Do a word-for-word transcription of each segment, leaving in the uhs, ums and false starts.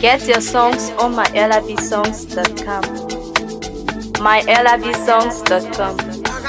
Get your songs on my L I B songs dot com. my L I B songs dot com.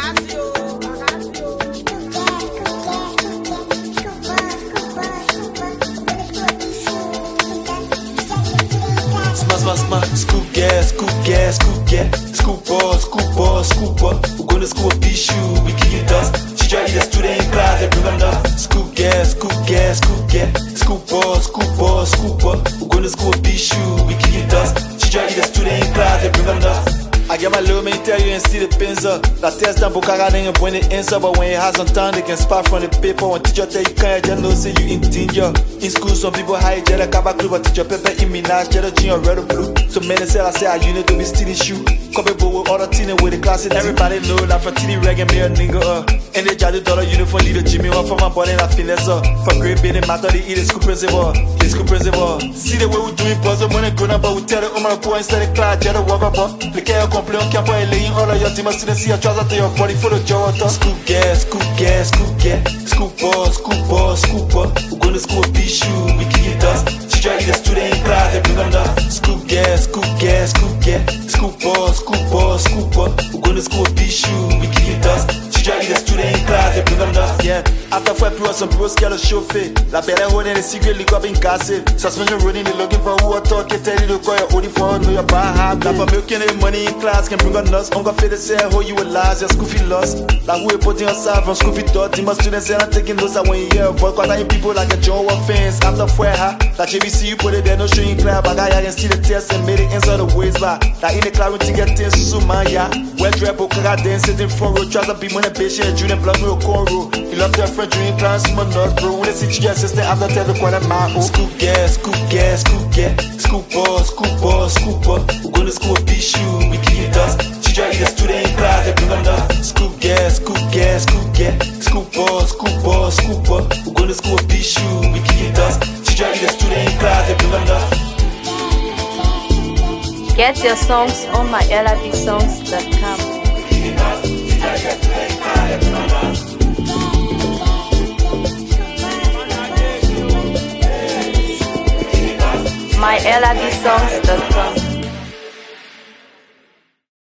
Smash, smash, smash, scoop gas, scoop gas, scoop gas, scoop ball, scoop ball, scoop ball. We're gonna school a shoe, we kick it dust. She try to eat a student in class, they bring them dust. Scoop gas, scoop gas, scoop gas, scoop ball, scoop ball, scoop ball. We're gonna school a shoe, we kick it dust. She try to eat a student in class, they bring them dust. I get my little man tell you and see the pins up. La test down book I got in when it ends up. But when it has some time, they can spot from the paper. When teacher tell you can't, just know say you in danger. In school, some people hide jet a cabba club, but teacher paper in me now, jet a jean red or blue. So many say I say I unit to be stealing shoe. Couple boy with all the teen with the class and everybody know that for teeny reggae me a nigga up. And they jolly dollar uniform leader Jimmy off from my body and I finesse up. For great baby matter they eat a school principal. The school principal. See the way we do it, puzzle when it grown up, but we tell it on my poor instead of class, jet a walk up. The care complain on camp. All of your team must see a trouser to your body for the jaw. Scoop gas, scoop gas, scoop gas, scoop ball, scoop ball, scoop ball. We're gonna school a shoe, we kick it dust. She try to eat a student in class, they bring them dust. Scoop gas, scoop gas, scoop gas, scoop ball, scoop ball, scoop ball. We're gonna school a shoe, we kick it dust. She try to eat a student in class, they bring them dust. Yeah, after five plus some pros get a chauffeur. La belle est holding the secret, lick up in cassé. Suspension running, they looking for who I talk, can tell you to call your only phone, know your bar hard. La for milking the money in class, can bring on us. I'm gonna fit the say how you will last, your school fee lost. Like who you putting aside from school fee thought. My students and I'm taking those that when you hear voice. Cause I people like a John Wall fans. After four ha, like J B C, you put it there, no showing clear. But I can see the test and made it inside the waist back. Like in the cloud, to get things so man, yeah. Well, drip, book, I dance, sitting front row. Tries to be money, patient, junior blood, no cornrow. You love your friend, drinking class, my nuts, bro. When they see your sister, after tell the corner, my own. Scoop gas, scoop gas, scoop gas, scoop ball, scoop ball, scoop ball. We're gonna school a shoe, we kick it dust. She try to eat a student in class, they bring them dust. Scoop gas, scoop gas, scoop gas, scoop ball, scoop ball, scoop ball. We're gonna school a shoe, we kick it dust. She try to eat a student in class, they bring them dust. Get your songs on my L I B songs dot com. my L I B songs dot com.